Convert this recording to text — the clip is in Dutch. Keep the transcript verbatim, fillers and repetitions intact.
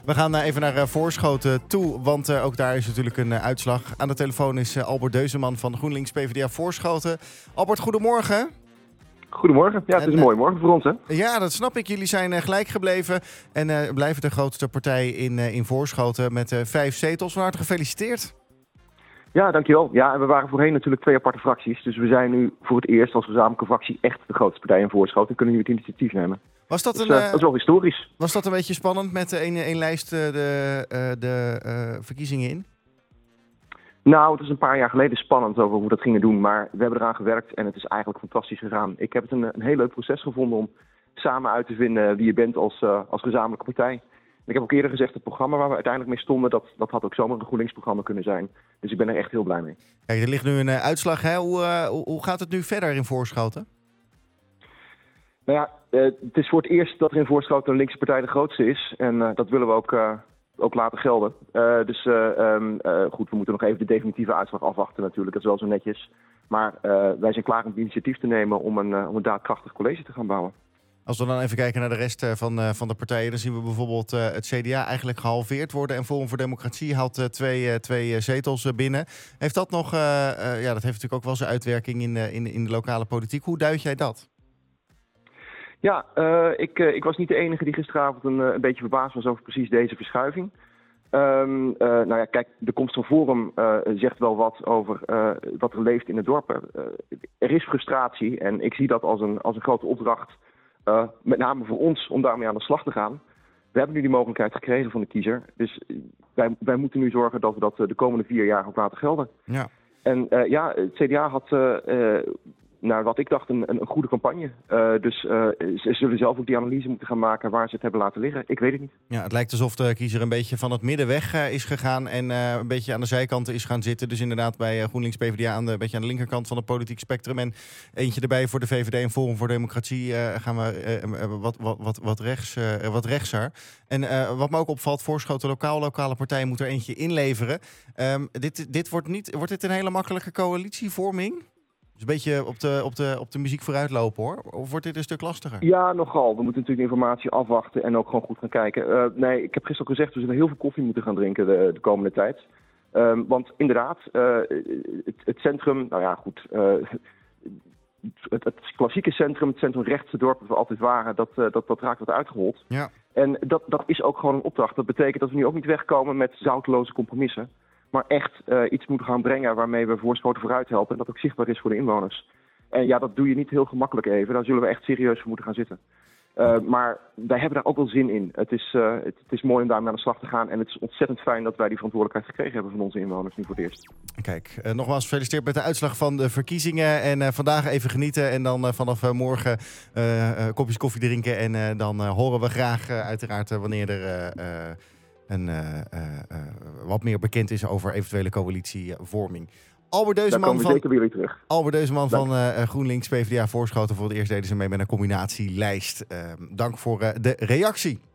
We gaan uh, even naar uh, Voorschoten toe, want uh, ook daar is natuurlijk een uh, uitslag. Aan de telefoon is uh, Albert Deuzeman van GroenLinks P v d A Voorschoten. Albert, goedemorgen. Goedemorgen. Ja, het is en, een mooie morgen voor ons, hè? Ja, dat snap ik. Jullie zijn uh, gelijk gebleven en uh, blijven de grootste partij in, uh, in Voorschoten met uh, vijf zetels. Van harte gefeliciteerd. Ja, dankjewel. Ja, en we waren voorheen natuurlijk twee aparte fracties. Dus we zijn nu voor het eerst als gezamenlijke fractie echt de grootste partij in Voorschoten en kunnen nu het initiatief nemen. Was dat, dus, een, uh, dat is wel historisch. Was dat een beetje spannend met één uh, lijst uh, de, uh, de uh, verkiezingen in? Nou, het is een paar jaar geleden spannend over hoe we dat gingen doen. Maar we hebben eraan gewerkt en het is eigenlijk fantastisch gegaan. Ik heb het een, een heel leuk proces gevonden om samen uit te vinden wie je bent als, uh, als gezamenlijke partij. En ik heb ook eerder gezegd, het programma waar we uiteindelijk mee stonden, dat, dat had ook zomaar een GroenLinks-programma kunnen zijn. Dus ik ben er echt heel blij mee. Kijk, er ligt nu een uh, uitslag. Hè? Hoe, uh, hoe gaat het nu verder in Voorschoten? Nou ja, uh, het is voor het eerst dat er in Voorschoten een linkse partij de grootste is. En uh, dat willen we ook, uh, ook laten gelden. Uh, dus uh, um, uh, goed, we moeten nog even de definitieve uitslag afwachten natuurlijk. Dat is wel zo netjes. Maar uh, wij zijn klaar om het initiatief te nemen om een, uh, om een daadkrachtig college te gaan bouwen. Als we dan even kijken naar de rest uh, van, uh, van de partijen, dan zien we bijvoorbeeld uh, het C D A eigenlijk gehalveerd worden. En Forum voor Democratie haalt uh, twee, uh, twee uh, zetels uh, binnen. Heeft dat nog, uh, uh, ja, dat heeft natuurlijk ook wel zijn uitwerking in, uh, in, in de lokale politiek. Hoe duid jij dat? Ja, uh, ik, uh, ik was niet de enige die gisteravond een, uh, een beetje verbaasd was over precies deze verschuiving. Um, uh, nou ja, kijk, de komst van Forum uh, zegt wel wat over uh, wat er leeft in het dorp. Uh, er is frustratie en ik zie dat als een, als een grote opdracht, uh, met name voor ons, om daarmee aan de slag te gaan. We hebben nu die mogelijkheid gekregen van de kiezer. Dus wij, wij moeten nu zorgen dat we dat uh, de komende vier jaar ook laten gelden. Ja. En uh, ja, het C D A had, uh, uh, naar wat ik dacht, een, een goede campagne. Uh, dus uh, ze zullen zelf ook die analyse moeten gaan maken waar ze het hebben laten liggen. Ik weet het niet. Ja, het lijkt alsof de kiezer een beetje van het midden weg uh, is gegaan en uh, een beetje aan de zijkanten is gaan zitten. Dus inderdaad bij uh, GroenLinks P v d A aan de, een beetje aan de linkerkant van het politiek spectrum. En eentje erbij voor de V V D en Forum voor Democratie uh, gaan we uh, uh, wat, wat, wat, wat, rechts, uh, wat rechtser. En uh, wat me ook opvalt, Voorschoten lokaal, lokale partijen moet er eentje inleveren. Um, dit dit wordt, niet, wordt dit een hele makkelijke coalitievorming? Dus een beetje op de, op, de, op de muziek vooruitlopen, hoor. Of wordt dit een stuk lastiger? Ja, nogal. We moeten natuurlijk informatie afwachten en ook gewoon goed gaan kijken. Uh, nee, ik heb gisteren al gezegd, we zullen heel veel koffie moeten gaan drinken de, de komende tijd. Um, want inderdaad, uh, het, het centrum, nou ja, goed. Uh, het, het klassieke centrum, het centrumrechtse dorp dat we altijd waren, dat, uh, dat, dat raakt wat uitgehold. Ja. En dat, dat is ook gewoon een opdracht. Dat betekent dat we nu ook niet wegkomen met zoutloze compromissen. Maar echt uh, iets moeten gaan brengen waarmee we Voorschoten vooruit helpen. En dat ook zichtbaar is voor de inwoners. En ja, dat doe je niet heel gemakkelijk even. Daar zullen we echt serieus voor moeten gaan zitten. Uh, maar wij hebben daar ook wel zin in. Het is, uh, het, het is mooi om daarmee aan de slag te gaan. En het is ontzettend fijn dat wij die verantwoordelijkheid gekregen hebben van onze inwoners nu voor het eerst. Kijk, uh, nogmaals gefeliciteerd met de uitslag van de verkiezingen. En uh, vandaag even genieten. En dan uh, vanaf uh, morgen uh, uh, kopjes koffie drinken. En uh, dan uh, horen we graag uh, uiteraard uh, wanneer er uh, uh, een, uh, uh, uh, wat meer bekend is over eventuele coalitievorming. Albert Deuzeman komen we van, zeker weer terug. Albert Deuzeman van uh, GroenLinks P v d A Voorschoten. Voor het eerst deden ze mee met een combinatielijst. Uh, dank voor uh, de reactie.